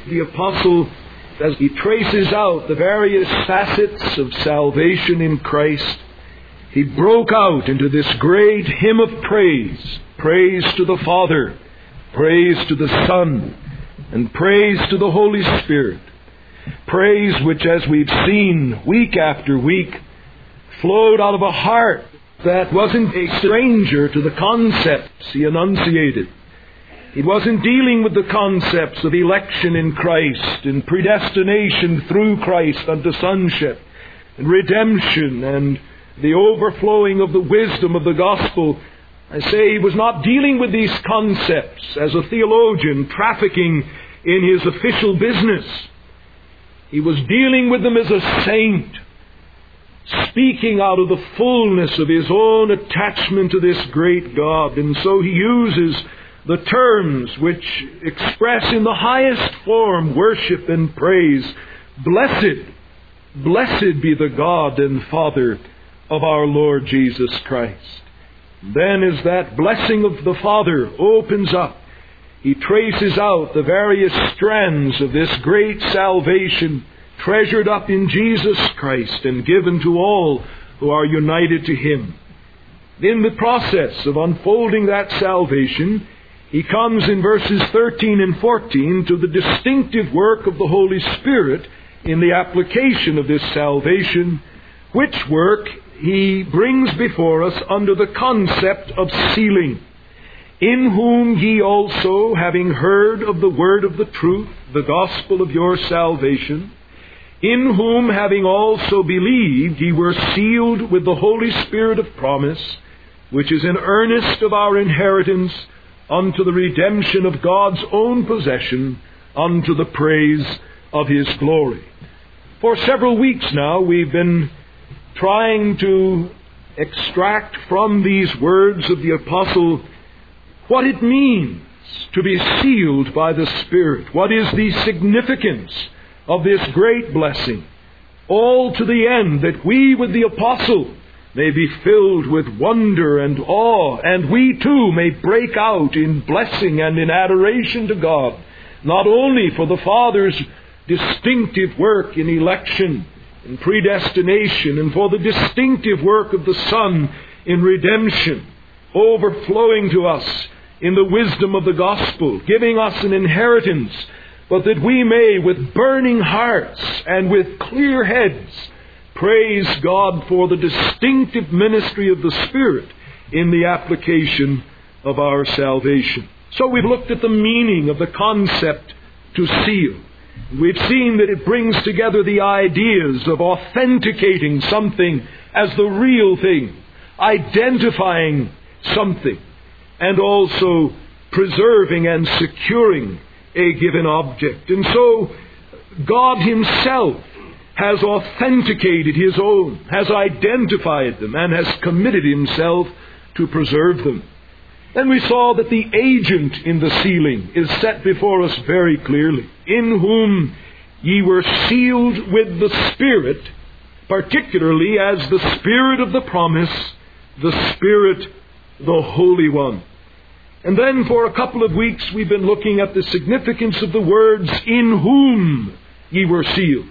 the apostle, as he traces out the various facets of salvation in Christ, he broke out into this great hymn of praise. Praise to the Father, praise to the Son, and praise to the Holy Spirit. Praise which, as we've seen week after week, flowed out of a heart that wasn't a stranger to the concepts he enunciated. He wasn't dealing with the concepts of election in Christ and predestination through Christ unto sonship and redemption and the overflowing of the wisdom of the gospel. I say he was not dealing with these concepts as a theologian trafficking in his official business. He was dealing with them as a saint, speaking out of the fullness of his own attachment to this great God. And so he uses the terms which express in the highest form worship and praise. Blessed be the God and Father of our Lord Jesus Christ. Then as that blessing of the Father opens up, he traces out the various strands of this great salvation treasured up in Jesus Christ and given to all who are united to Him. In the process of unfolding that salvation, he comes in verses 13 and 14 to the distinctive work of the Holy Spirit in the application of this salvation, which work he brings before us under the concept of sealing. In whom ye also, having heard of the word of the truth, the gospel of your salvation, in whom having also believed, ye were sealed with the Holy Spirit of promise, which is an earnest of our inheritance unto the redemption of God's own possession, unto the praise of His glory. For several weeks now we've been trying to extract from these words of the apostle what it means to be sealed by the Spirit. What is the significance of this great blessing? All to the end that we with the apostle may be filled with wonder and awe, and we too may break out in blessing and in adoration to God, not only for the Father's distinctive work in election and predestination, and for the distinctive work of the Son in redemption, overflowing to us in the wisdom of the gospel, giving us an inheritance, but that we may, with burning hearts and with clear heads, praise God for the distinctive ministry of the Spirit in the application of our salvation. So we've looked at the meaning of the concept to seal. We've seen that it brings together the ideas of authenticating something as the real thing, identifying something, and also preserving and securing a given object. And so God Himself has authenticated His own, has identified them, and has committed Himself to preserve them. Then we saw that the agent in the sealing is set before us very clearly. In whom ye were sealed with the Spirit, particularly as the Spirit of the promise, the Spirit, the Holy One. And then for a couple of weeks we've been looking at the significance of the words, in whom ye were sealed.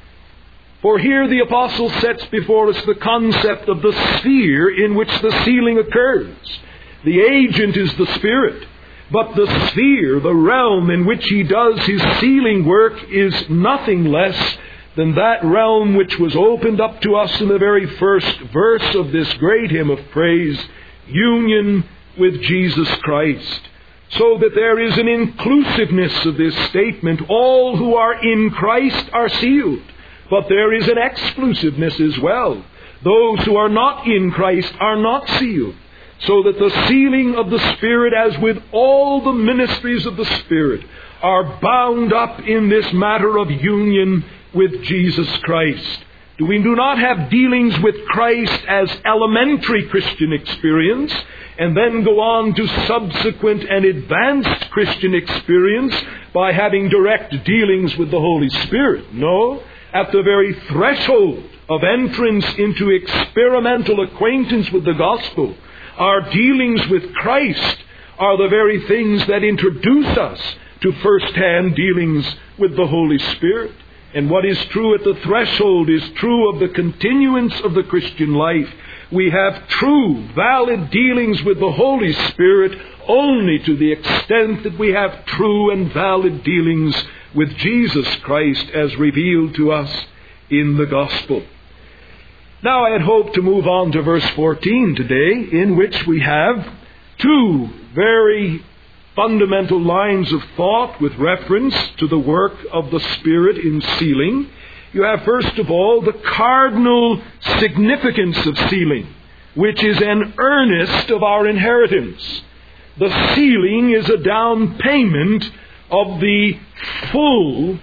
For here the apostle sets before us the concept of the sphere in which the sealing occurs. The agent is the Spirit, but the sphere, the realm in which He does His sealing work, is nothing less than that realm which was opened up to us in the very first verse of this great hymn of praise, union with Jesus Christ. So that there is an inclusiveness of this statement. All who are in Christ are sealed. But there is an exclusiveness as well. Those who are not in Christ are not sealed. So that the sealing of the Spirit, as with all the ministries of the Spirit, are bound up in this matter of union with Jesus Christ. We do not have dealings with Christ as elementary Christian experience and then go on to subsequent and advanced Christian experience by having direct dealings with the Holy Spirit. No, at the very threshold of entrance into experimental acquaintance with the gospel, our dealings with Christ are the very things that introduce us to first-hand dealings with the Holy Spirit. And what is true at the threshold is true of the continuance of the Christian life. We have true, valid dealings with the Holy Spirit only to the extent that we have true and valid dealings with Jesus Christ as revealed to us in the Gospel. Now I had hoped to move on to verse 14 today, in which we have two very fundamental lines of thought with reference to the work of the Spirit in sealing. You have, first of all, the cardinal significance of sealing, which is an earnest of our inheritance. The sealing is a down payment of the full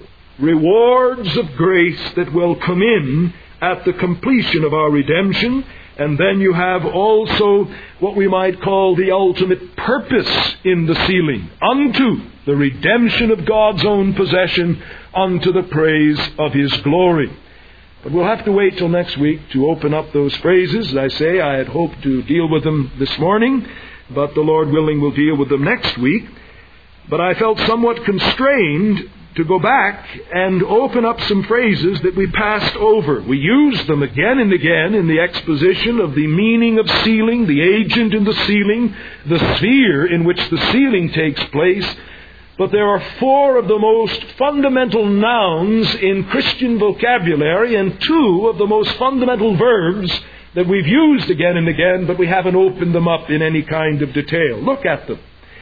rewards of grace that will come in at the completion of our redemption. And then you have also what we might call the ultimate purpose in the sealing, unto the redemption of God's own possession, unto the praise of His glory. But we'll have to wait till next week to open up those phrases. As I say, I had hoped to deal with them this morning, but the Lord willing we'll deal with them next week. But I felt somewhat constrained to go back and open up some phrases that we passed over. We used them again and again in the exposition of the meaning of sealing, the agent in the sealing, the sphere in which the sealing takes place. But there are four of the most fundamental nouns in Christian vocabulary and two of the most fundamental verbs that we've used again and again, but we haven't opened them up in any kind of detail. Look at them.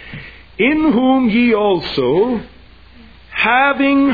In whom ye also, having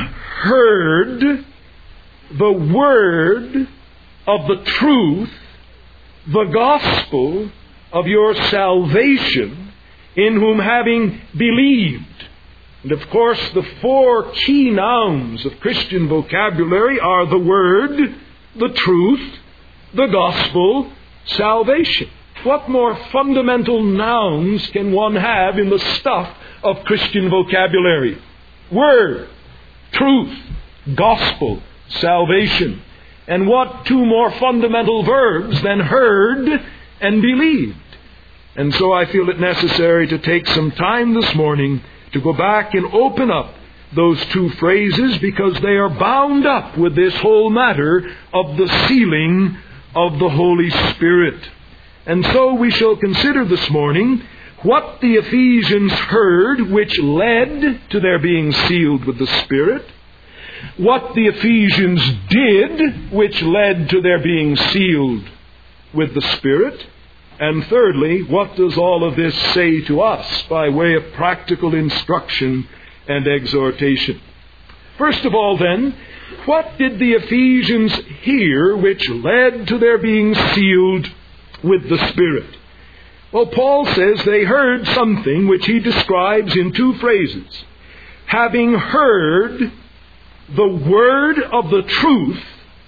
heard the word of the truth, the gospel of your salvation, in whom having believed. And of course, the four key nouns of Christian vocabulary are the word, the truth, the gospel, salvation. What more fundamental nouns can one have in the stuff of Christian vocabulary? Word, truth, gospel, salvation. And what two more fundamental verbs than heard and believed? And so I feel it necessary to take some time this morning to go back and open up those two phrases, because they are bound up with this whole matter of the sealing of the Holy Spirit. And so we shall consider this morning what the Ephesians heard which led to their being sealed with the Spirit, what the Ephesians did which led to their being sealed with the Spirit, and thirdly, what does all of this say to us by way of practical instruction and exhortation? First of all then, what did the Ephesians hear which led to their being sealed with the Spirit? Well, Paul says they heard something which he describes in two phrases. Having heard the word of the truth,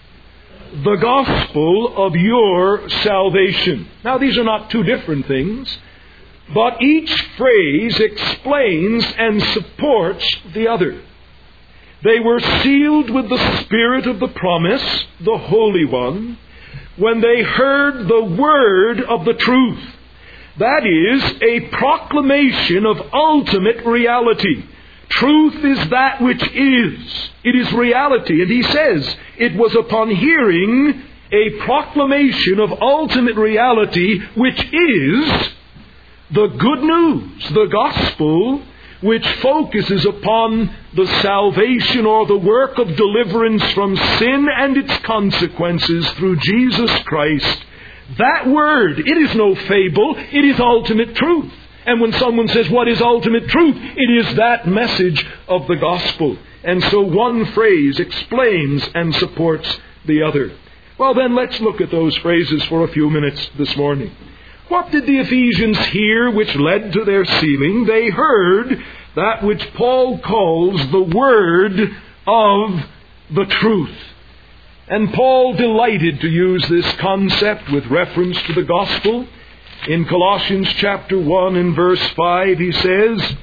the gospel of your salvation. Now, these are not two different things, but each phrase explains and supports the other. They were sealed with the Spirit of the promise, the Holy One, when they heard the word of the truth. That is a proclamation of ultimate reality. Truth is that which is. It is reality. And he says it was upon hearing a proclamation of ultimate reality, which is the good news, the gospel, which focuses upon the salvation or the work of deliverance from sin and its consequences through Jesus Christ. That word, it is no fable, it is ultimate truth. And when someone says, what is ultimate truth? It is that message of the gospel. And so one phrase explains and supports the other. Well then, let's look at those phrases for a few minutes this morning. What did the Ephesians hear which led to their sealing? They heard that which Paul calls the word of the truth. And Paul delighted to use this concept with reference to the gospel. In Colossians chapter 1 and verse 5 he says,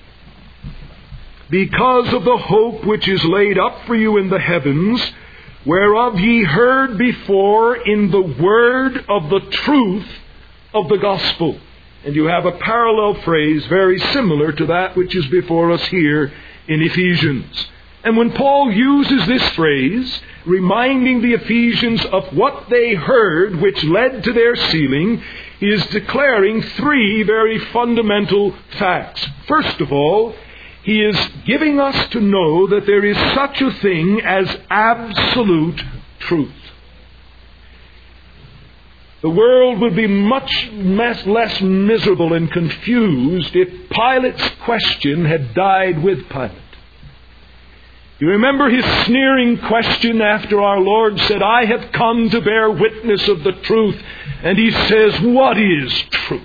because of the hope which is laid up for you in the heavens, whereof ye heard before in the word of the truth of the gospel. And you have a parallel phrase very similar to that which is before us here in Ephesians. And when Paul uses this phrase, reminding the Ephesians of what they heard which led to their sealing, he is declaring three very fundamental facts. First of all, he is giving us to know that there is such a thing as absolute truth. The world would be much less miserable and confused if Pilate's question had died with Pilate. You remember his sneering question after our Lord said, "I have come to bear witness of the truth." And he says, "What is truth?"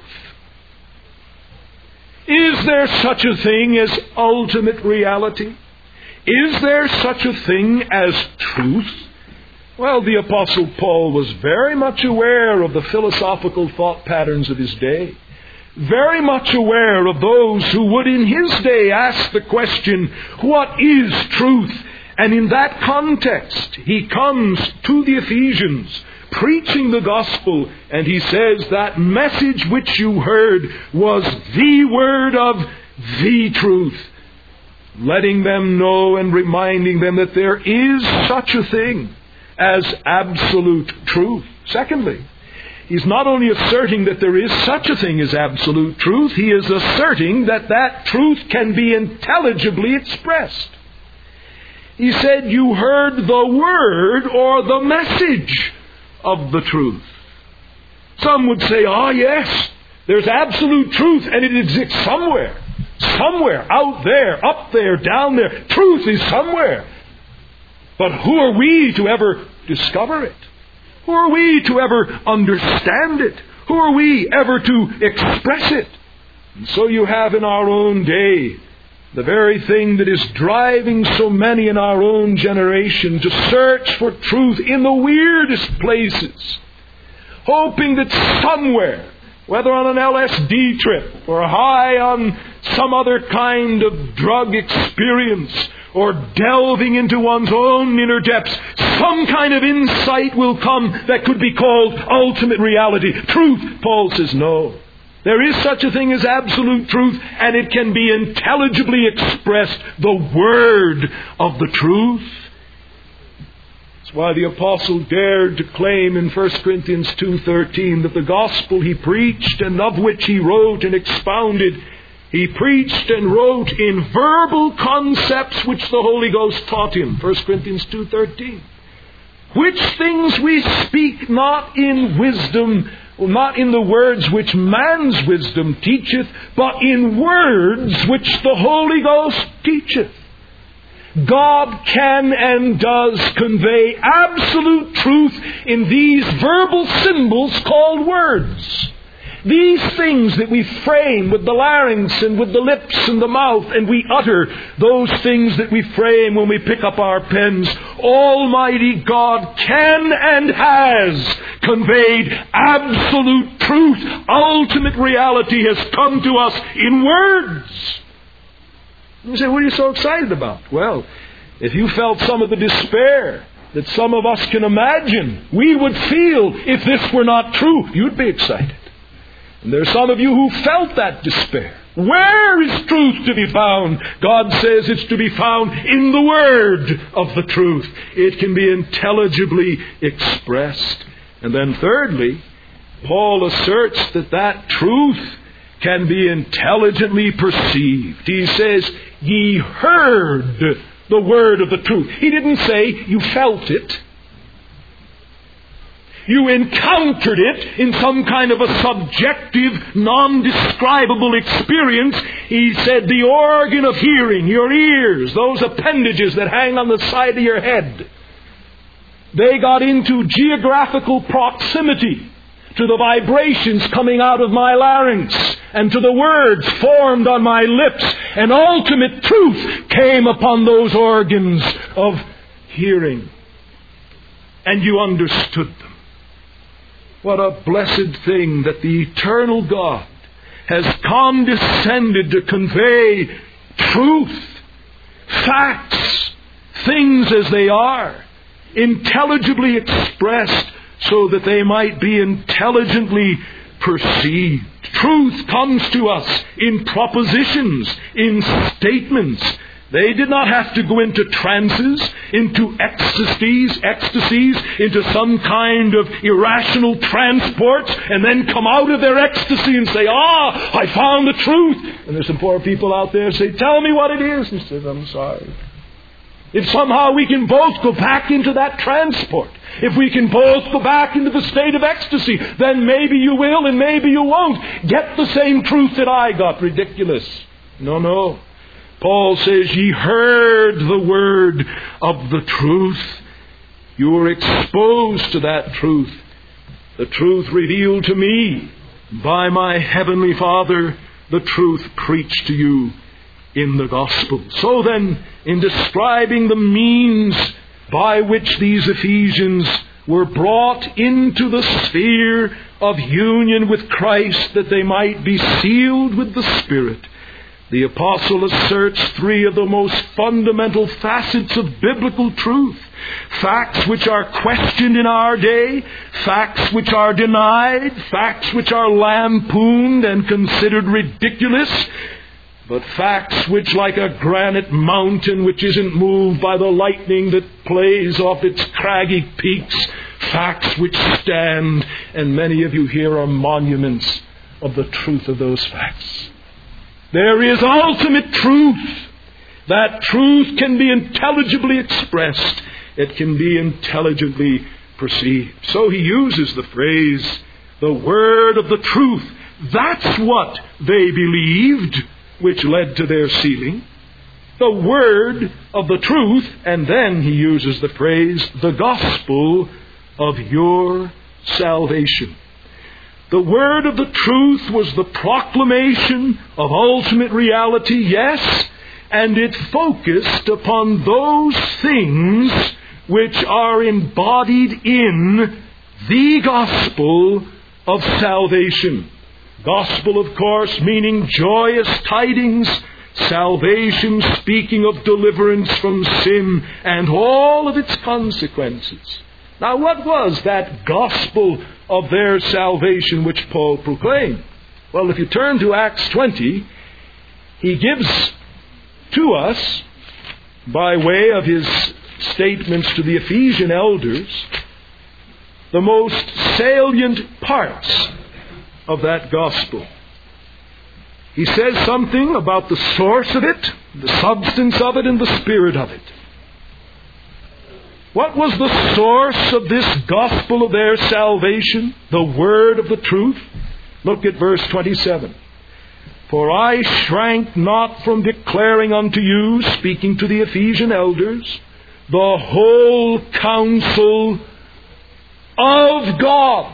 Is there such a thing as ultimate reality? Is there such a thing as truth? Well, the Apostle Paul was very much aware of the philosophical thought patterns of his day. Very much aware of those who would in his day ask the question, what is truth? And in that context, he comes to the Ephesians, preaching the gospel, and he says that message which you heard was the word of the truth, letting them know and reminding them that there is such a thing as absolute truth. Secondly, he's not only asserting that there is such a thing as absolute truth, he is asserting that that truth can be intelligibly expressed. He said, you heard the word or the message of the truth. Some would say, yes, there's absolute truth and it exists somewhere. Somewhere, out there, up there, down there. Truth is somewhere. But who are we to ever discover it? Who are we to ever understand it? Who are we ever to express it? And so you have in our own day the very thing that is driving so many in our own generation to search for truth in the weirdest places, hoping that somewhere, whether on an LSD trip or high on some other kind of drug experience or delving into one's own inner depths, some kind of insight will come that could be called ultimate reality. Truth, Paul says, no. There is such a thing as absolute truth, and it can be intelligibly expressed, the word of the truth. That's why the apostle dared to claim in 1 Corinthians 2:13 that the gospel he preached and of which he wrote and expounded, he preached and wrote in verbal concepts which the Holy Ghost taught him. 1 Corinthians 2:13. Which things we speak not in wisdom, not in the words which man's wisdom teacheth, but in words which the Holy Ghost teacheth. God can and does convey absolute truth in these verbal symbols called words. These things that we frame with the larynx and with the lips and the mouth, and we utter those things that we frame when we pick up our pens, Almighty God can and has conveyed absolute truth. Ultimate reality has come to us in words. You say, what are you so excited about? Well, if you felt some of the despair that some of us can imagine we would feel if this were not true, you'd be excited. And there are some of you who felt that despair. Where is truth to be found? God says it's to be found in the word of the truth. It can be intelligibly expressed. And then thirdly, Paul asserts that that truth can be intelligently perceived. He says, ye heard the word of the truth. He didn't say you felt it. You encountered it in some kind of a subjective, non-describable experience. He said the organ of hearing, your ears, those appendages that hang on the side of your head, they got into geographical proximity to the vibrations coming out of my larynx and to the words formed on my lips. And ultimate truth came upon those organs of hearing. And you understood them. What a blessed thing that the eternal God has condescended to convey truth, facts, things as they are, intelligibly expressed so that they might be intelligently perceived. Truth comes to us in propositions, in statements. They did not have to go into trances, into ecstasies, into some kind of irrational transport, and then come out of their ecstasy and say, I found the truth. And there's some poor people out there say, tell me what it is. He says, I'm sorry. If somehow we can both go back into that transport, if we can both go back into the state of ecstasy, then maybe you will and maybe you won't get the same truth that I got. Ridiculous. No. Paul says, ye heard the word of the truth. You were exposed to that truth. The truth revealed to me by my heavenly Father, the truth preached to you in the gospel. So then, in describing the means by which these Ephesians were brought into the sphere of union with Christ, that they might be sealed with the Spirit, the apostle asserts three of the most fundamental facets of biblical truth. Facts which are questioned in our day, facts which are denied, facts which are lampooned and considered ridiculous, but facts which, like a granite mountain which isn't moved by the lightning that plays off its craggy peaks, facts which stand, and many of you here are monuments of the truth of those facts. There is ultimate truth. That truth can be intelligibly expressed. It can be intelligently perceived. So he uses the phrase, the word of the truth. That's what they believed, which led to their sealing. The word of the truth. And then he uses the phrase, the gospel of your salvation. The word of the truth was the proclamation of ultimate reality, yes, and it focused upon those things which are embodied in the gospel of salvation. Gospel, of course, meaning joyous tidings, salvation speaking of deliverance from sin and all of its consequences. Now, what was that gospel of their salvation which Paul proclaimed? Well, if you turn to Acts 20, he gives to us, by way of his statements to the Ephesian elders, the most salient parts of that gospel. He says something about the source of it, the substance of it, and the spirit of it. What was the source of this gospel of their salvation? The word of the truth? Look at verse 27. For I shrank not from declaring unto you, speaking to the Ephesian elders, the whole counsel of God.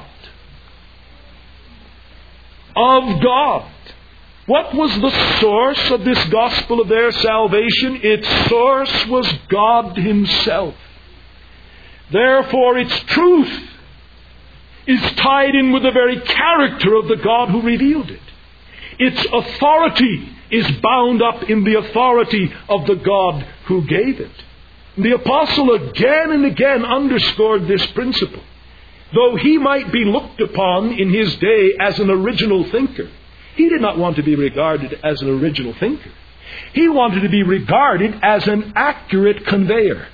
Of God. What was the source of this gospel of their salvation? Its source was God Himself. Therefore, its truth is tied in with the very character of the God who revealed it. Its authority is bound up in the authority of the God who gave it. The apostle again and again underscored this principle. Though he might be looked upon in his day as an original thinker, he did not want to be regarded as an original thinker. He wanted to be regarded as an accurate conveyor.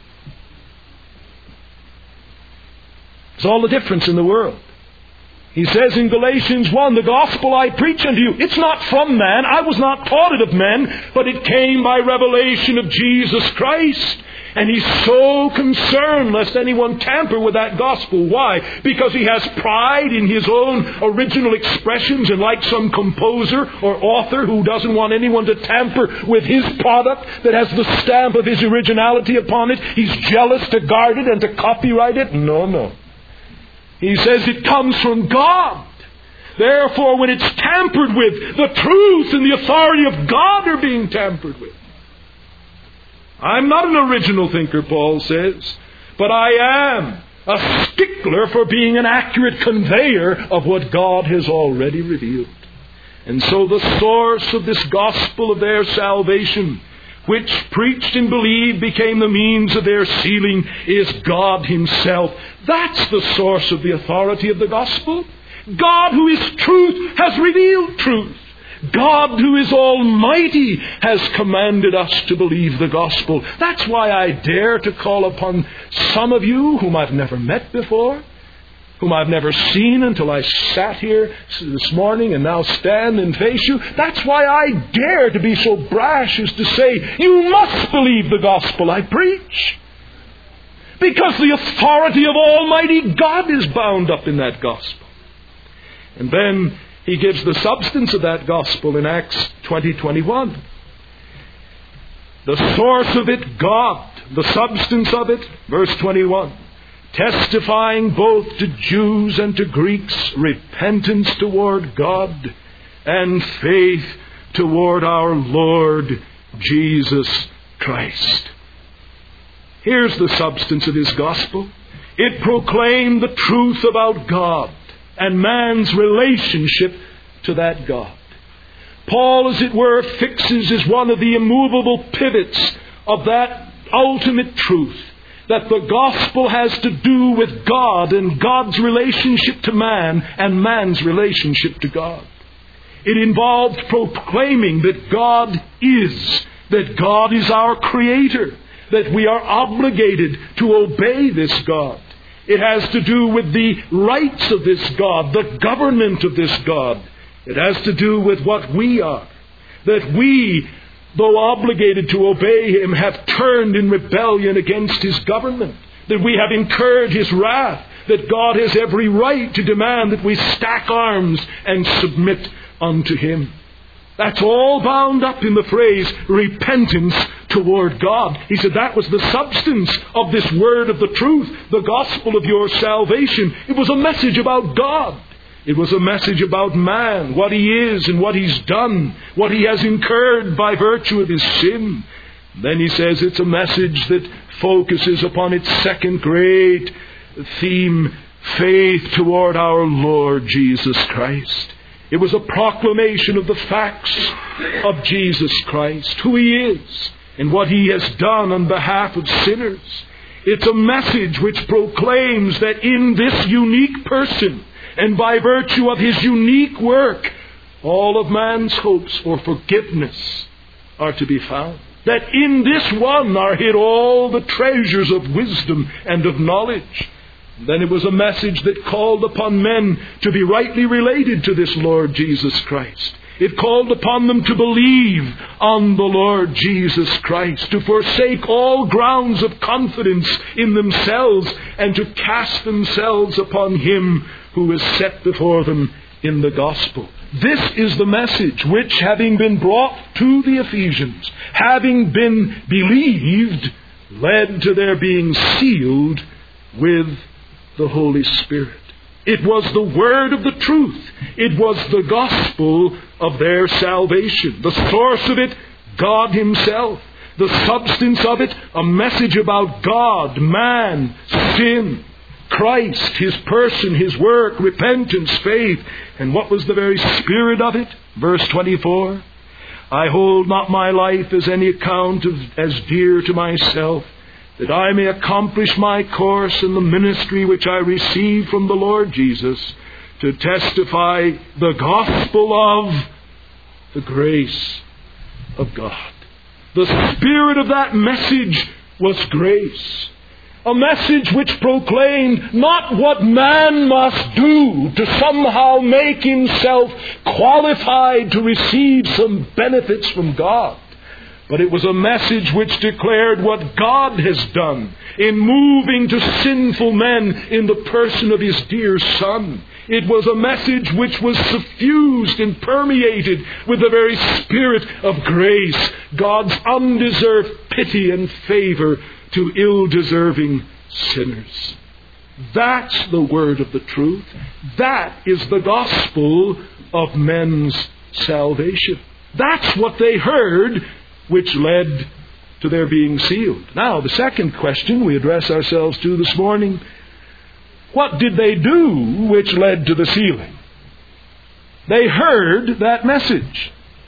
It's all the difference in the world. He says in Galatians 1, the gospel I preach unto you, it's not from man. I was not taught it of men, but it came by revelation of Jesus Christ. And he's so concerned lest anyone tamper with that gospel. Why? Because he has pride in his own original expressions, and like some composer or author who doesn't want anyone to tamper with his product that has the stamp of his originality upon it, he's jealous to guard it and to copyright it. No. He says it comes from God. Therefore, when it's tampered with, the truth and the authority of God are being tampered with. I'm not an original thinker, Paul says, but I am a stickler for being an accurate conveyor of what God has already revealed. And so the source of this gospel of their salvation, which preached and believed became the means of their sealing, is God Himself. That's the source of the authority of the gospel. God, who is truth, has revealed truth. God, who is almighty, has commanded us to believe the gospel. That's why I dare to call upon some of you whom I've never met before, whom I've never seen until I sat here this morning and now stand and face you. That's why I dare to be so brash as to say, you must believe the gospel I preach. Because the authority of Almighty God is bound up in that gospel. And then he gives the substance of that gospel in Acts 20:21. The source of it, God. The substance of it, verse 21. Testifying both to Jews and to Greeks, repentance toward God and faith toward our Lord Jesus Christ. Here's the substance of his gospel. It proclaimed the truth about God and man's relationship to that God. Paul, as it were, fixes as one of the immovable pivots of that ultimate truth that the gospel has to do with God and God's relationship to man and man's relationship to God. It involved proclaiming that God is our Creator, that we are obligated to obey this God. It has to do with the rights of this God, the government of this God. It has to do with what we are. That we, though obligated to obey Him, have turned in rebellion against His government. That we have incurred His wrath. That God has every right to demand that we stack arms and submit unto Him. That's all bound up in the phrase, repentance toward God. He said that was the substance of this word of the truth, the gospel of your salvation. It was a message about God. It was a message about man, what he is and what he's done, what he has incurred by virtue of his sin. Then he says it's a message that focuses upon its second great theme, faith toward our Lord Jesus Christ. It was a proclamation of the facts of Jesus Christ, who He is, and what He has done on behalf of sinners. It's a message which proclaims that in this unique person, and by virtue of His unique work, all of man's hopes for forgiveness are to be found. That in this one are hid all the treasures of wisdom and of knowledge. Then it was a message that called upon men to be rightly related to this Lord Jesus Christ. It called upon them to believe on the Lord Jesus Christ, to forsake all grounds of confidence in themselves and to cast themselves upon Him who is set before them in the gospel. This is the message which, having been brought to the Ephesians, having been believed, led to their being sealed with the Holy Spirit. It was the word of the truth. It was the gospel of their salvation. The source of it, God Himself. The substance of it, a message about God, man, sin, Christ, His person, His work, repentance, faith. And what was the very spirit of it? Verse 24. I hold not my life as any account as dear to myself, that I may accomplish my course in the ministry which I received from the Lord Jesus, to testify the gospel of the grace of God. The spirit of that message was grace. A message which proclaimed not what man must do to somehow make himself qualified to receive some benefits from God. But it was a message which declared what God has done in moving to sinful men in the person of His dear Son. It was a message which was suffused and permeated with the very spirit of grace, God's undeserved pity and favor to ill-deserving sinners. That's the word of the truth. That is the gospel of men's salvation. That's what they heard, which led to their being sealed. Now, the second question we address ourselves to this morning, what did they do which led to the sealing? They heard that message.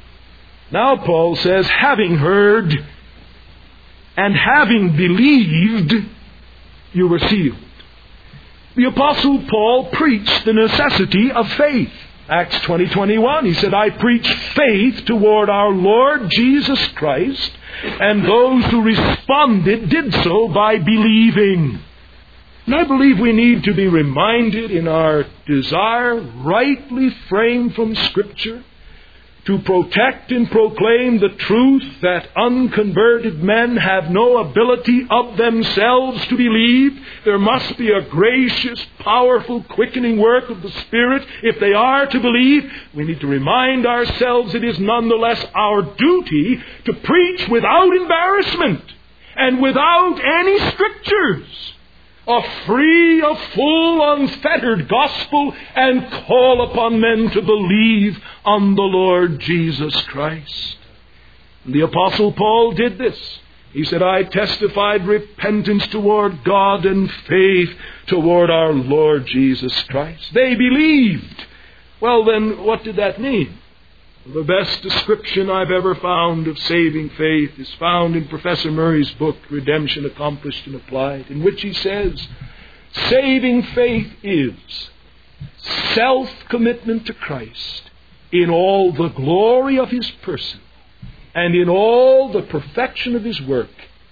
Now Paul says, having heard and having believed, you were sealed. The Apostle Paul preached the necessity of faith. Acts 20:21, he said, I preach faith toward our Lord Jesus Christ, and those who responded did so by believing. And I believe we need to be reminded in our desire, rightly framed from Scripture, to protect and proclaim the truth that unconverted men have no ability of themselves to believe. There must be a gracious, powerful, quickening work of the Spirit if they are to believe. We need to remind ourselves it is nonetheless our duty to preach without embarrassment and without any strictures a free, a full, unfettered gospel, and call upon men to believe on the Lord Jesus Christ. And the Apostle Paul did this. He said, I testified repentance toward God and faith toward our Lord Jesus Christ. They believed. Well, then, what did that mean? The best description I've ever found of saving faith is found in Professor Murray's book, Redemption Accomplished and Applied, in which he says, saving faith is self-commitment to Christ in all the glory of His person and in all the perfection of His work,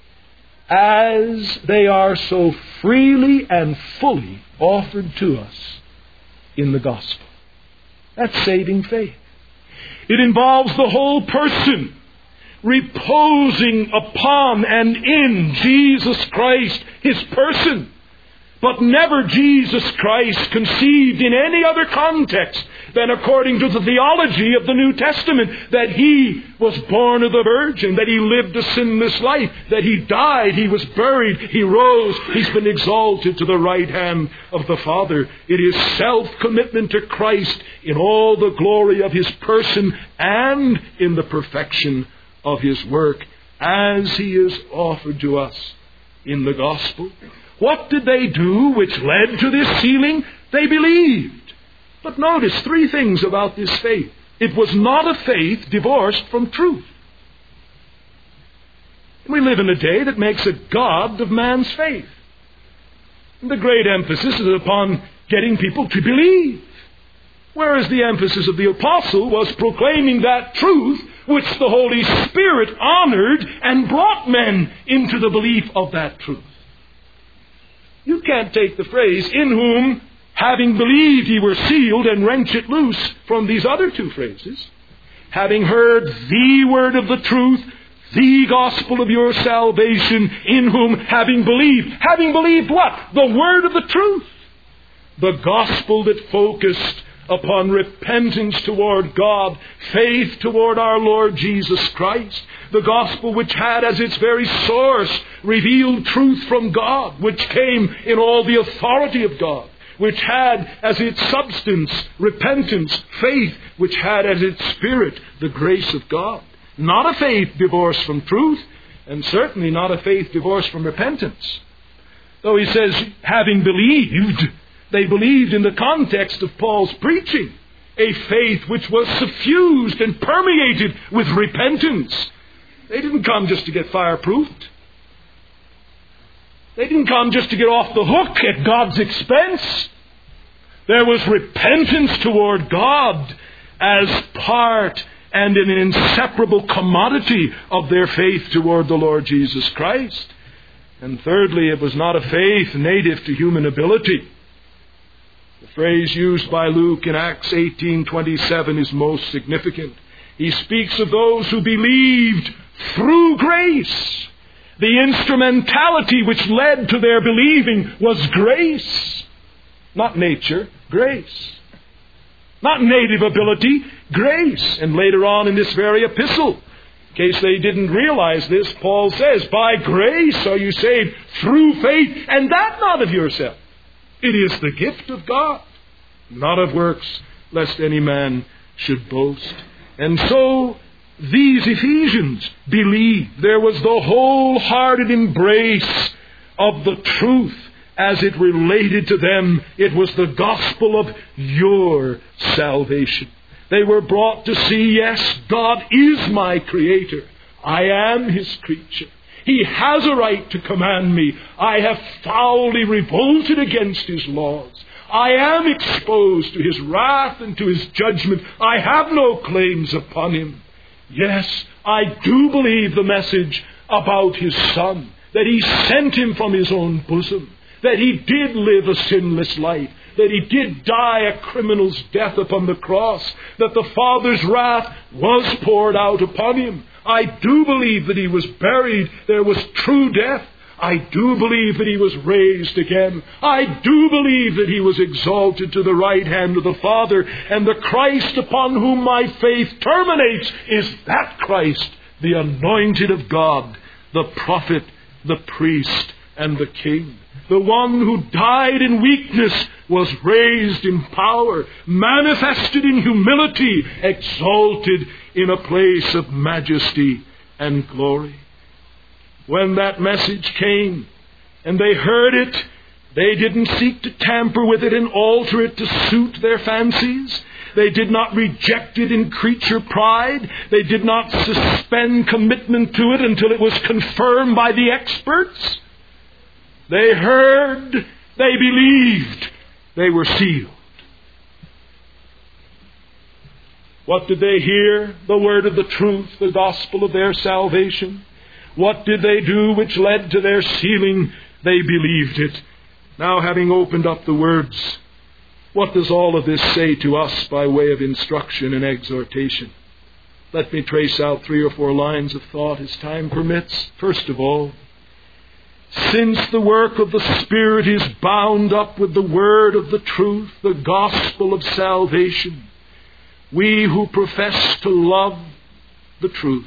as they are so freely and fully offered to us in the gospel. That's saving faith. It involves the whole person reposing upon and in Jesus Christ, His person, but never Jesus Christ conceived in any other context than according to the theology of the New Testament, that He was born of the Virgin, that He lived a sinless life, that He died, He was buried, He rose, He's been exalted to the right hand of the Father. It is self-commitment to Christ in all the glory of His person and in the perfection of His work, as He is offered to us in the gospel. What did they do which led to this sealing? They believed. But notice three things about this faith. It was not a faith divorced from truth. We live in a day that makes a god of man's faith. And the great emphasis is upon getting people to believe, whereas the emphasis of the apostle was proclaiming that truth which the Holy Spirit honored and brought men into the belief of that truth. You can't take the phrase, in whom, having believed ye were sealed, and wrench it loose from these other two phrases. Having heard the word of the truth, the gospel of your salvation, in whom, having believed what? The word of the truth. The gospel that focused upon repentance toward God, faith toward our Lord Jesus Christ. The gospel which had as its very source revealed truth from God, which came in all the authority of God, which had as its substance repentance, faith, which had as its spirit the grace of God. Not a faith divorced from truth, and certainly not a faith divorced from repentance. Though he says, having believed, they believed in the context of Paul's preaching, a faith which was suffused and permeated with repentance. They didn't come just to get fireproofed. They didn't come just to get off the hook at God's expense. There was repentance toward God as part and an inseparable commodity of their faith toward the Lord Jesus Christ. And thirdly, it was not a faith native to human ability. The phrase used by Luke in Acts 18:27 is most significant. He speaks of those who believed through grace. The instrumentality which led to their believing was grace. Not nature, grace. Not native ability, grace. And later on in this very epistle, in case they didn't realize this, Paul says, by grace are you saved through faith, and that not of yourself. It is the gift of God, not of works, lest any man should boast. And so these Ephesians believed. There was the wholehearted embrace of the truth as it related to them. It was the gospel of your salvation. They were brought to see, yes, God is my Creator. I am His creature. He has a right to command me. I have foully revolted against His laws. I am exposed to His wrath and to His judgment. I have no claims upon Him. Yes, I do believe the message about His Son, that He sent Him from His own bosom, that He did live a sinless life, that He did die a criminal's death upon the cross, that the Father's wrath was poured out upon Him. I do believe that He was buried. There was true death. I do believe that He was raised again. I do believe that He was exalted to the right hand of the Father. And the Christ upon whom my faith terminates is that Christ, the anointed of God, the prophet, the priest, and the King. The one who died in weakness was raised in power, manifested in humility, exalted in a place of majesty and glory. When that message came and they heard it, they didn't seek to tamper with it and alter it to suit their fancies. They did not reject it in creature pride. They did not suspend commitment to it until it was confirmed by the experts. They heard, they believed, they were sealed. What did they hear? The word of the truth, the gospel of their salvation. What did they do which led to their sealing? They believed it. Now, having opened up the words, what does all of this say to us by way of instruction and exhortation? Let me trace out 3 or 4 lines of thought as time permits. First of all, since the work of the Spirit is bound up with the word of the truth, the gospel of salvation, we who profess to love the truth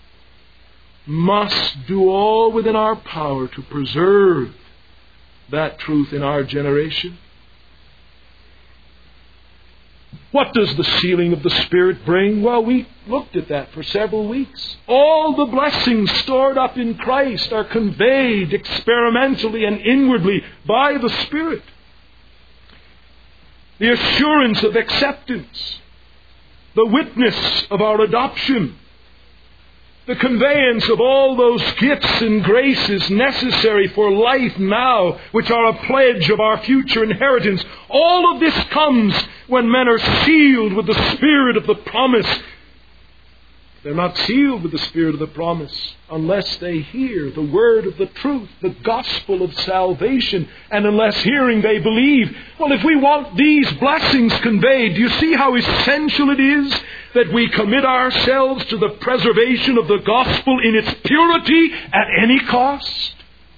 must do all within our power to preserve that truth in our generation. What does the sealing of the Spirit bring? Well, we looked at that for several weeks. All the blessings stored up in Christ are conveyed experimentally and inwardly by the Spirit. The assurance of acceptance, the witness of our adoption, the conveyance of all those gifts and graces necessary for life now, which are a pledge of our future inheritance. All of this comes when men are sealed with the Spirit of the promise. They're not sealed with the Spirit of the promise unless they hear the word of the truth, the gospel of salvation, and unless hearing they believe. Well, if we want these blessings conveyed, do you see how essential it is that we commit ourselves to the preservation of the gospel in its purity at any cost?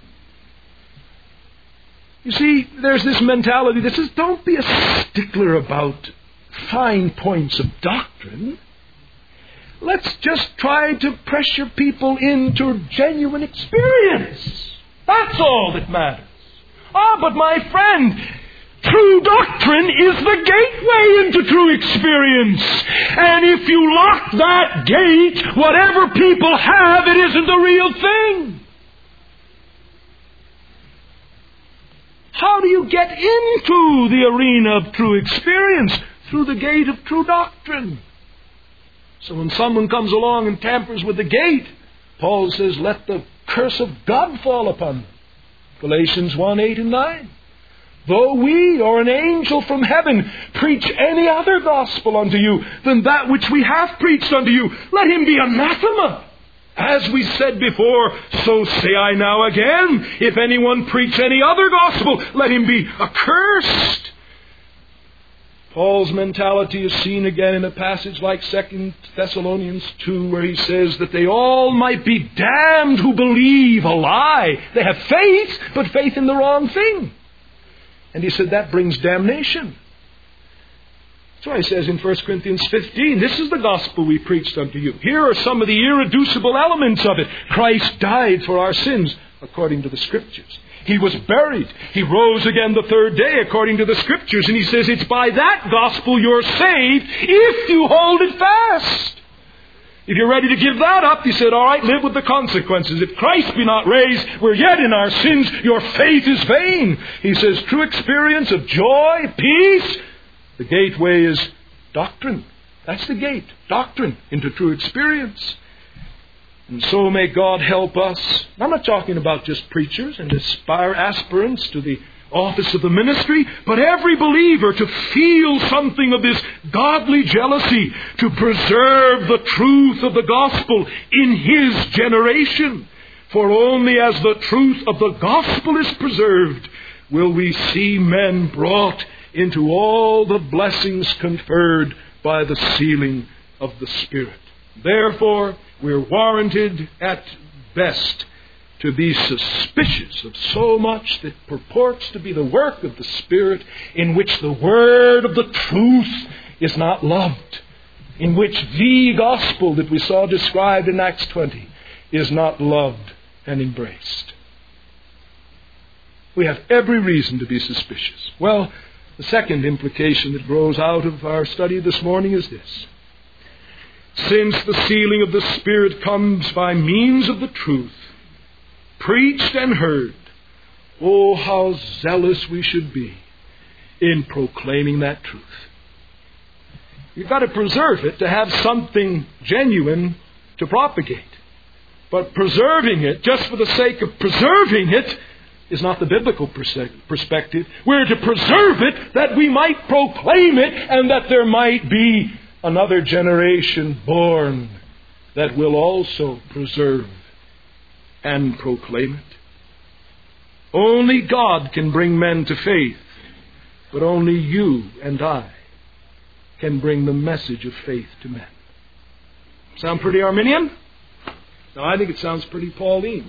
You see, there's this mentality that says, don't be a stickler about fine points of doctrine. Let's just try to pressure people into genuine experience. That's all that matters. But my friend, true doctrine is the gateway into true experience. And if you lock that gate, whatever people have, it isn't the real thing. How do you get into the arena of true experience? Through the gate of true doctrine. So when someone comes along and tampers with the gate, Paul says, let the curse of God fall upon them. Galatians 1, 8 and 9. Though we or an angel from heaven preach any other gospel unto you than that which we have preached unto you, let him be anathema. As we said before, so say I now again, if anyone preach any other gospel, let him be accursed. Paul's mentality is seen again in a passage like 2 Thessalonians 2, where he says that they all might be damned who believe a lie. They have faith, but faith in the wrong thing. And he said that brings damnation. That's why he says in 1 Corinthians 15, this is the gospel we preached unto you. Here are some of the irreducible elements of it. Christ died for our sins, according to the Scriptures. He was buried. He rose again the 3rd day, according to the Scriptures. And he says it's by that gospel you're saved if you hold it fast. If you're ready to give that up, he said, all right, live with the consequences. If Christ be not raised, we're yet in our sins. Your faith is vain. He says, true experience of joy, peace. The gateway is doctrine. That's the gate. Doctrine into true experience. And so may God help us. I'm not talking about just preachers and aspirants to the office of the ministry, but every believer to feel something of this godly jealousy, to preserve the truth of the gospel in his generation. For only as the truth of the gospel is preserved will we see men brought into all the blessings conferred by the sealing of the Spirit. Therefore, we're warranted at best to be suspicious of so much that purports to be the work of the Spirit, in which the word of the truth is not loved, in which the gospel that we saw described in Acts 20 is not loved and embraced. We have every reason to be suspicious. Well, the second implication that grows out of our study this morning is this. Since the sealing of the Spirit comes by means of the truth, preached and heard, oh, how zealous we should be in proclaiming that truth. You've got to preserve it to have something genuine to propagate. But preserving it just for the sake of preserving it is not the biblical perspective. We're to preserve it that we might proclaim it and that there might be another generation born that will also preserve and proclaim it. Only God can bring men to faith, but only you and I can bring the message of faith to men. Sound pretty Arminian? No, I think it sounds pretty Pauline.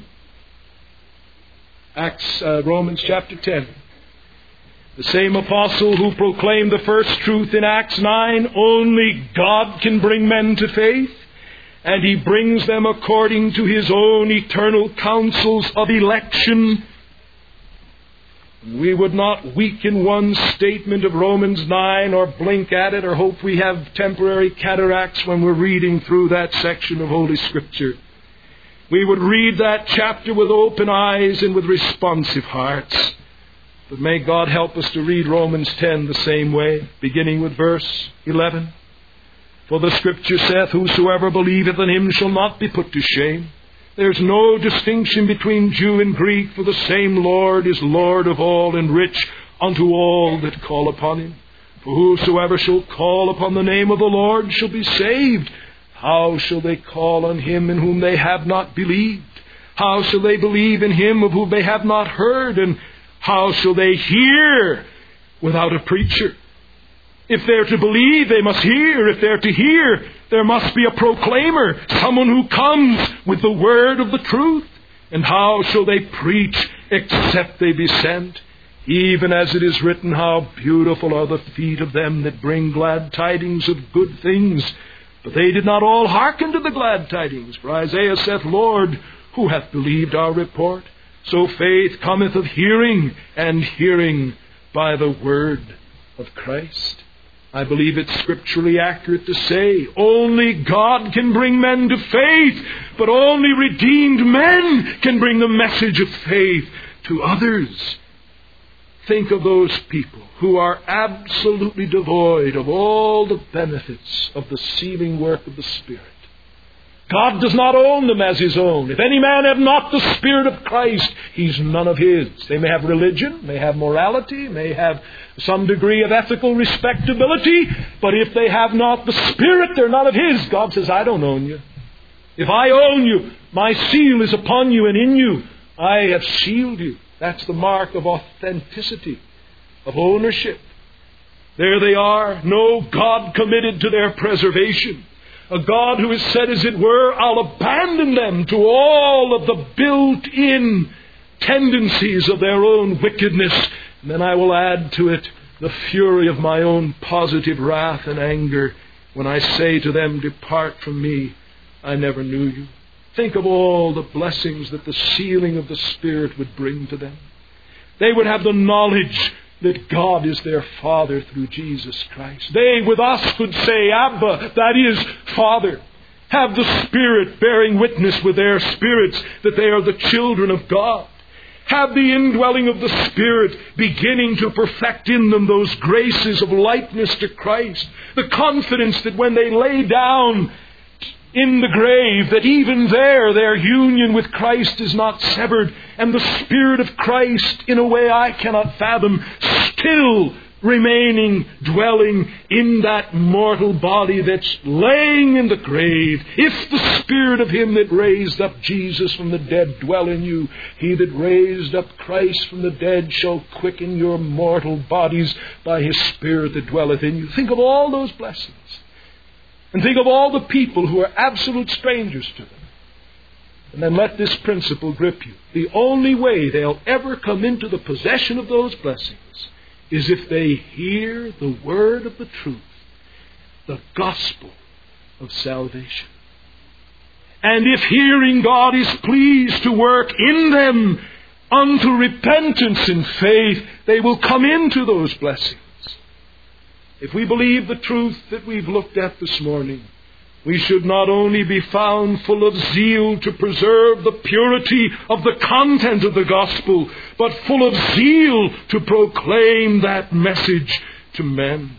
Romans chapter 10. The same apostle who proclaimed the first truth in Acts 9, only God can bring men to faith, and He brings them according to His own eternal counsels of election. We would not weaken one statement of Romans 9 or blink at it or hope we have temporary cataracts when we're reading through that section of Holy Scripture. We would read that chapter with open eyes and with responsive hearts. But may God help us to read Romans 10 the same way, beginning with verse 11. For the Scripture saith, whosoever believeth in Him shall not be put to shame. There's no distinction between Jew and Greek, for the same Lord is Lord of all and rich unto all that call upon Him. For whosoever shall call upon the name of the Lord shall be saved. How shall they call on Him in whom they have not believed? How shall they believe in Him of whom they have not heard? And how shall they hear without a preacher? If they're to believe, they must hear. If they're to hear, there must be a proclaimer, someone who comes with the word of the truth. And how shall they preach except they be sent? Even as it is written, how beautiful are the feet of them that bring glad tidings of good things. But they did not all hearken to the glad tidings. For Isaiah saith, Lord, who hath believed our report? So faith cometh of hearing, and hearing by the word of Christ. I believe it's scripturally accurate to say, only God can bring men to faith, but only redeemed men can bring the message of faith to others. Think of those people who are absolutely devoid of all the benefits of the sealing work of the Spirit. God does not own them as His own. If any man have not the Spirit of Christ, he's none of His. They may have religion, may have morality, may have some degree of ethical respectability, but if they have not the Spirit, they're none of His. God says, I don't own you. If I own you, my seal is upon you and in you. I have sealed you. That's the mark of authenticity, of ownership. There they are, no God committed to their preservation. A God who has said, as it were, I'll abandon them to all of the built-in tendencies of their own wickedness. And then I will add to it the fury of my own positive wrath and anger when I say to them, depart from me, I never knew you. Think of all the blessings that the sealing of the Spirit would bring to them. They would have the knowledge that God is their Father through Jesus Christ. They with us could say, Abba, that is, Father. Have the Spirit bearing witness with their spirits that they are the children of God. Have the indwelling of the Spirit beginning to perfect in them those graces of likeness to Christ. The confidence that when they lay down in the grave, that even there their union with Christ is not severed, and the Spirit of Christ, in a way I cannot fathom, still remaining, dwelling in that mortal body that's laying in the grave. If the Spirit of Him that raised up Jesus from the dead dwell in you, He that raised up Christ from the dead shall quicken your mortal bodies by His Spirit that dwelleth in you. Think of all those blessings. And think of all the people who are absolute strangers to them. And then let this principle grip you. The only way they'll ever come into the possession of those blessings is if they hear the word of the truth, the gospel of salvation. And if hearing God is pleased to work in them unto repentance and faith, they will come into those blessings. If we believe the truth that we've looked at this morning, we should not only be found full of zeal to preserve the purity of the content of the gospel, but full of zeal to proclaim that message to men.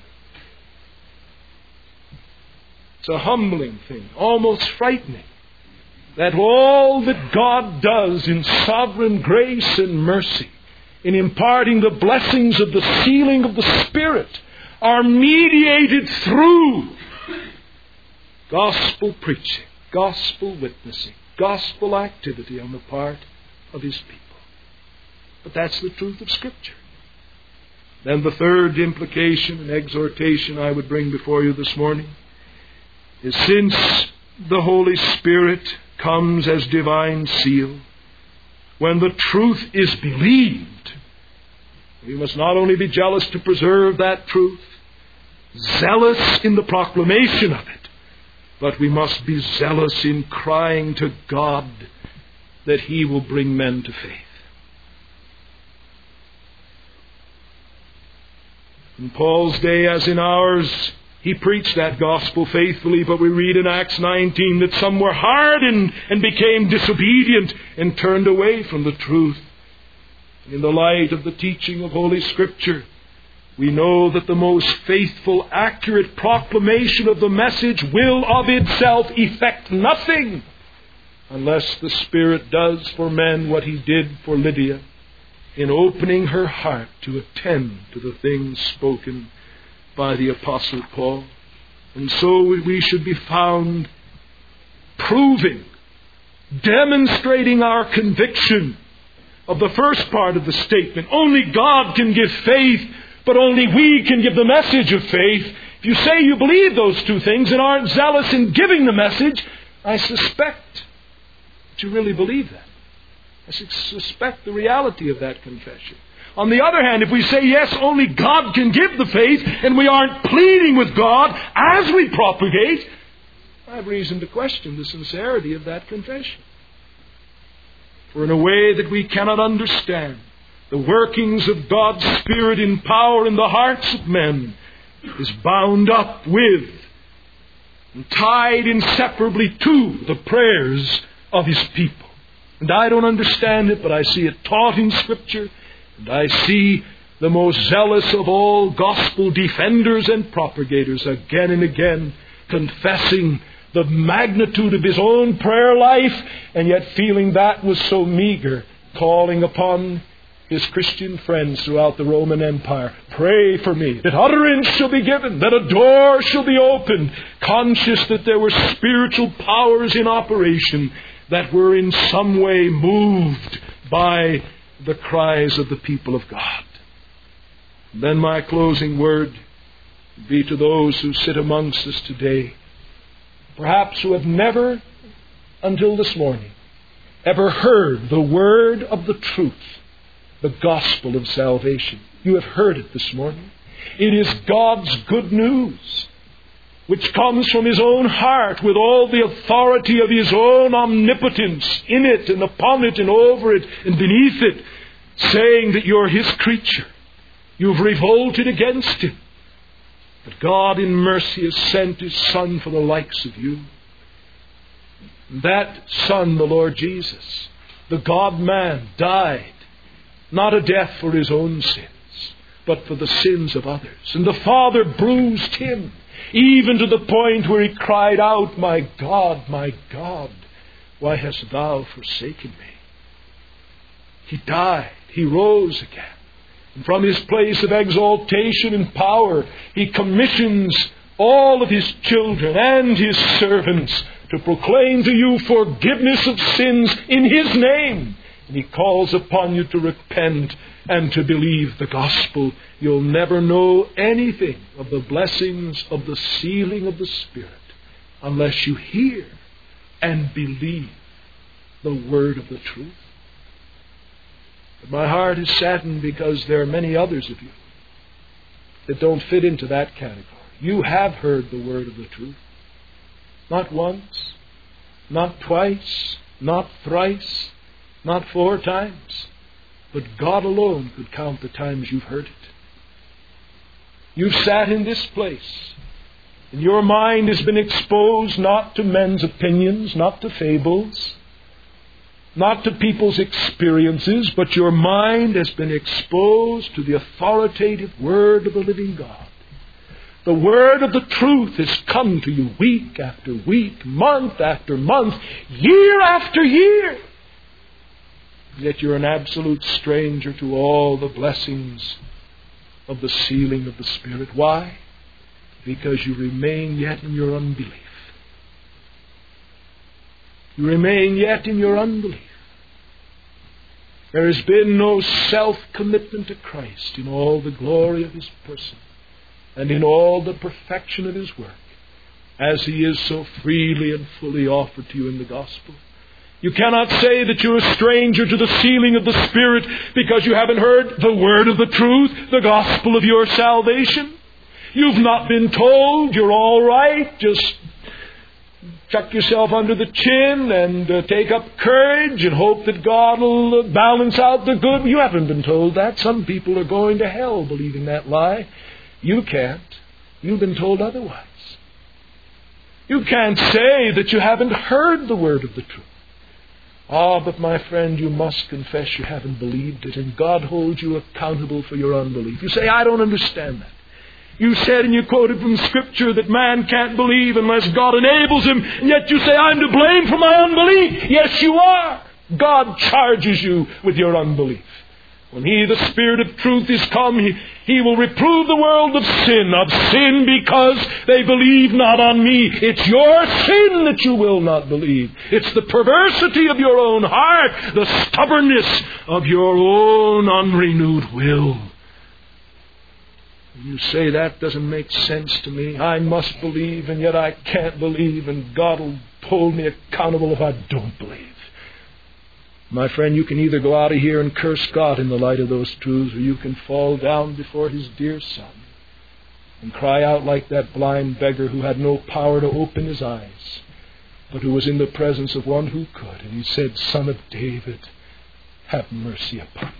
It's a humbling thing, almost frightening, that all that God does in sovereign grace and mercy, in imparting the blessings of the sealing of the Spirit, are mediated through gospel preaching, gospel witnessing, gospel activity on the part of His people. But that's the truth of Scripture. Then the third implication and exhortation I would bring before you this morning is, since the Holy Spirit comes as divine seal, when the truth is believed, we must not only be jealous to preserve that truth, zealous in the proclamation of it, but we must be zealous in crying to God that He will bring men to faith. In Paul's day, as in ours, he preached that gospel faithfully, but we read in Acts 19 that some were hardened and became disobedient and turned away from the truth. In the light of the teaching of Holy Scripture, we know that the most faithful, accurate proclamation of the message will of itself effect nothing unless the Spirit does for men what He did for Lydia in opening her heart to attend to the things spoken by the Apostle Paul. And so we should be found proving, demonstrating our conviction of the first part of the statement. Only God can give faith, but only we can give the message of faith. If you say you believe those two things and aren't zealous in giving the message, I suspect that you really believe that. I suspect the reality of that confession. On the other hand, if we say, yes, only God can give the faith, and we aren't pleading with God as we propagate, I have reason to question the sincerity of that confession. For in a way that we cannot understand, the workings of God's Spirit in power in the hearts of men is bound up with and tied inseparably to the prayers of His people. And I don't understand it, but I see it taught in Scripture, and I see the most zealous of all gospel defenders and propagators again and again confessing the magnitude of his own prayer life, and yet feeling that was so meager, calling upon his Christian friends throughout the Roman Empire, pray for me, that utterance shall be given, that a door shall be opened, conscious that there were spiritual powers in operation that were in some way moved by the cries of the people of God. And then my closing word would be to those who sit amongst us today, perhaps who have never, until this morning, ever heard the word of the truth, the gospel of salvation. You have heard it this morning. It is God's good news, which comes from His own heart with all the authority of His own omnipotence in it and upon it and over it and beneath it, saying that you're His creature. You've revolted against Him. But God in mercy has sent His Son for the likes of you. That Son, the Lord Jesus, the God-man, died, not a death for His own sins, but for the sins of others. And the Father bruised Him even to the point where he cried out, my God, why hast thou forsaken me? He died. He rose again. And from his place of exaltation and power, he commissions all of his children and his servants to proclaim to you forgiveness of sins in his name. And he calls upon you to repent and to believe the gospel. You'll never know anything of the blessings of the sealing of the Spirit unless you hear and believe the word of the truth. But my heart is saddened because there are many others of you that don't fit into that category. You have heard the word of the truth. Not once, not twice, not thrice, not 4 times. But God alone could count the times you've heard it. You've sat in this place, and your mind has been exposed not to men's opinions, not to fables, not to people's experiences, but your mind has been exposed to the authoritative Word of the living God. The Word of the truth has come to you week after week, month after month, year after year. Yet you're an absolute stranger to all the blessings of the sealing of the Spirit. Why? Because you remain yet in your unbelief. You remain yet in your unbelief. There has been no self-commitment to Christ in all the glory of His person and in all the perfection of His work, as He is so freely and fully offered to you in the gospel. You cannot say that you're a stranger to the sealing of the Spirit because you haven't heard the word of the truth, the gospel of your salvation. You've not been told you're all right. Just chuck yourself under the chin and take up courage and hope that God will balance out the good. You haven't been told that. Some people are going to hell believing that lie. You can't. You've been told otherwise. You can't say that you haven't heard the word of the truth. But my friend, you must confess you haven't believed it, and God holds you accountable for your unbelief. You say, I don't understand that. You said and you quoted from Scripture that man can't believe unless God enables him, and yet you say, I'm to blame for my unbelief. Yes, you are. God charges you with your unbelief. When He, the Spirit of truth, is come, He will reprove the world of sin because they believe not on me. It's your sin that you will not believe. It's the perversity of your own heart, the stubbornness of your own unrenewed will. You say, that doesn't make sense to me. I must believe, and yet I can't believe, and God will hold me accountable if I don't believe. My friend, you can either go out of here and curse God in the light of those truths, or you can fall down before His dear Son and cry out like that blind beggar who had no power to open his eyes, but who was in the presence of one who could. And he said, Son of David, have mercy upon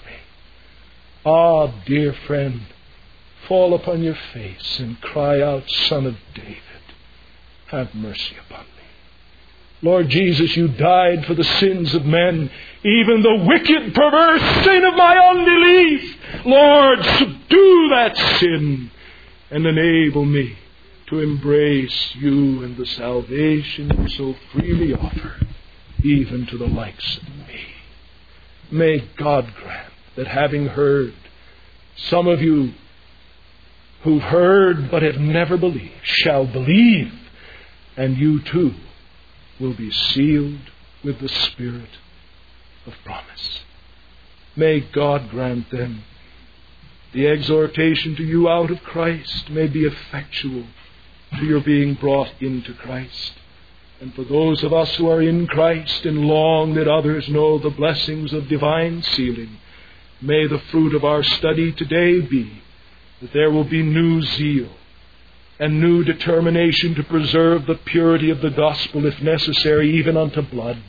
me. Dear friend, fall upon your face and cry out, Son of David, have mercy upon me. Lord Jesus, you died for the sins of men, even the wicked, perverse sin of my unbelief. Lord, subdue that sin and enable me to embrace you and the salvation you so freely offer, even to the likes of me. May God grant that having heard, some of you who've heard but have never believed shall believe, and you too will be sealed with the Spirit of promise. May God grant then the exhortation to you out of Christ may be effectual to your being brought into Christ. And for those of us who are in Christ and long that others know the blessings of divine sealing, may the fruit of our study today be that there will be new zeal and new determination to preserve the purity of the gospel, if necessary, even unto blood.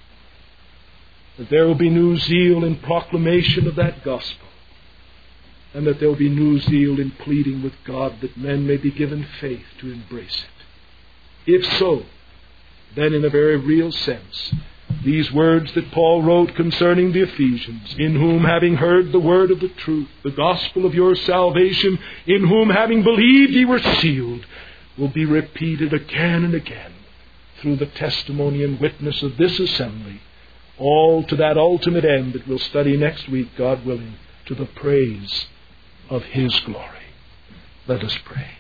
That there will be new zeal in proclamation of that gospel, and that there will be new zeal in pleading with God that men may be given faith to embrace it. If so, then in a very real sense, these words that Paul wrote concerning the Ephesians, in whom having heard the word of the truth, the gospel of your salvation, in whom having believed ye were sealed will be repeated again and again through the testimony and witness of this assembly, all to that ultimate end that we'll study next week, God willing, to the praise of His glory. Let us pray.